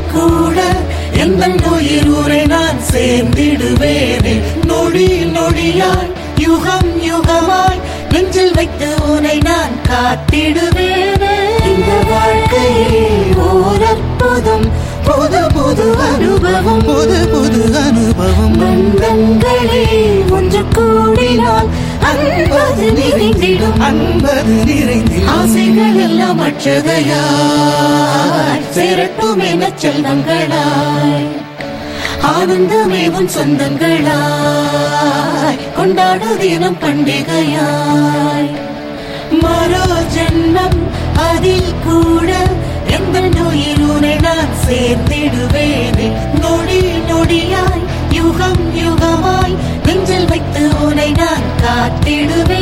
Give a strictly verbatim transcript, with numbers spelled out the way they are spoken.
கூட எந்த உயிர் உரை நான் சேர்ந்திடுவேனே. நொடி நொடியாய் யுகம் யுகமாய் நெஞ்சில் வைத்து உனை நான் காத்திடுவேனே. இந்த வாழ்க்கையே ஓர் அற்புதம், புது புது அனுபவம், புது புது அனுபவம். பந்தங்களே ஒன்று கூடினால் அன்பது நிறைந்திடும், அன்பது நிறைந்திடும். ஆசைகள் எல்லாம் அற்றதையாய் சேரட்டுமே நற்செல்வங்களாய், ஆனந்தமே உன் சொந்தங்களாய், கொண்டாடு தினம் பண்டிகையாய். மரோ ஜென்மம் அதில் கூட எந்த உயிர் உனை நான் சேர்ந்திடுவேனே. நொடி நொடியாய் யுகம் யுகமாய் நெஞ்சில் வைத்து உனை நான் காத்திடுவேன்.